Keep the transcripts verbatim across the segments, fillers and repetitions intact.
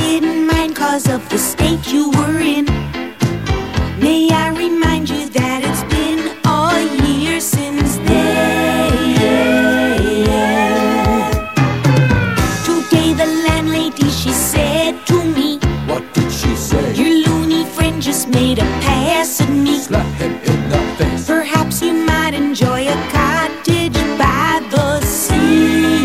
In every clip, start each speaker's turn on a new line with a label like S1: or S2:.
S1: didn't mind 'cause of the state you were in. May I remind you that it's been a year since then. Today the landlady, she said to me,
S2: what did she say?
S1: your loony friend just made a pass at me.
S2: Slap him in the face.
S1: Perhaps you might enjoy a cottage by the sea.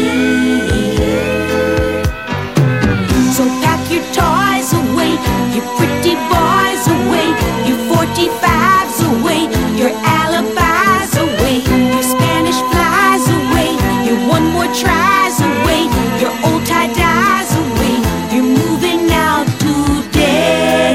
S1: So pack your toys away, your pretty boys away, your forty-fives away, your alibis away, your Spanish flies away, your one more tries away, your old tie-dyes away. You're moving out today.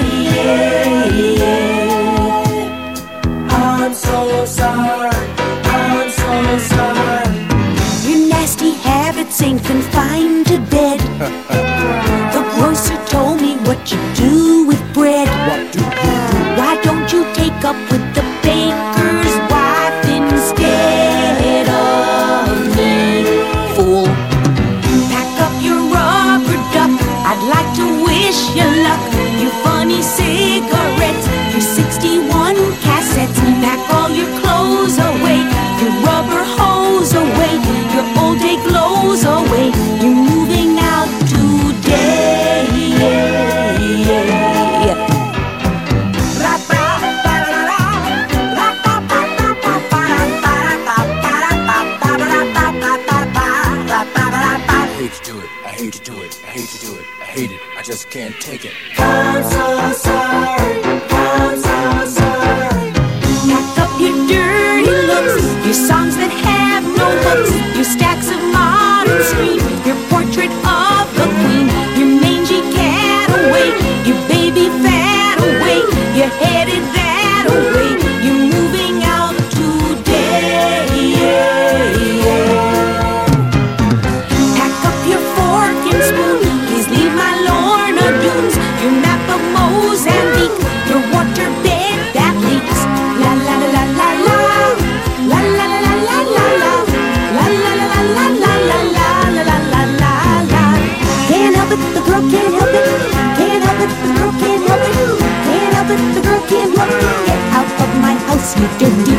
S2: I'm so sorry, I'm so sorry.
S1: Your nasty habits ain't confined to bed. The grocer told me what you do with bread.
S2: What do you do?
S1: Why don't you take up with the baker's wife instead of me, fool? Pack up your rubber duck, I'd like to wish you luck. Your funny cigarettes, your sixty-one cassettes. Pack all your clothes away, your rubber hose away, your old day clothes away. You're moving out today.
S2: I hate to do it, I hate to do it, I hate to do it, I hate it, I just can't take it.
S1: I'm so sorry, I'm so sorry. Pack up your dirty looks, your songs that have no hooks, your stacks of modern scream, your portrait of the queen, your mangy cat away, your baby fat away, you're headed that away. You're moving out today. Pack up your fork and spoon, please leave my Lorna Doones, your map of Mozambique, your waterbed that leaks. La la la la la la, la la la la la la, la la la la la la la la la la la la. Can't help it, the girl can't help it. Can't help it, the girl can't help it. Can't help it, the girl can't help it. Get out of my house, you dirty